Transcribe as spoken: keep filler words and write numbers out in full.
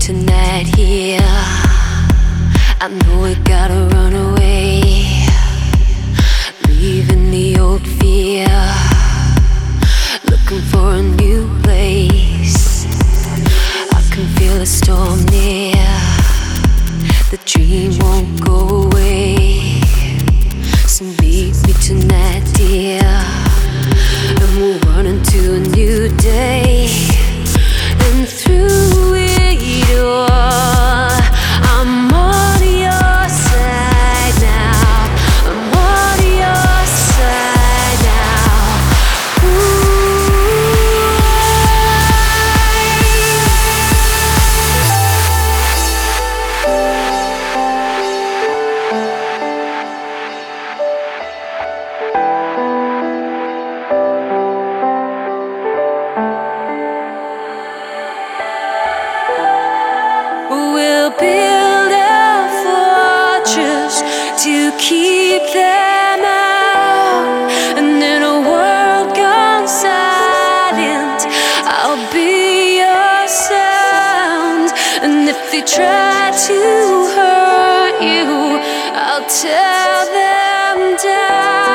tonight here. I know we gotta run away, leaving the old fear, looking for a new place. I can feel a storm near, the dream won't go away. So meet me tonight, dear, and we'll run into a new day. And through it all, I'm on your side now. I'm on your side now. We'll build a fortress to keep them out, and in a world gone silent, I'll be your sound. And if they try to hurt you, I'll tear them down.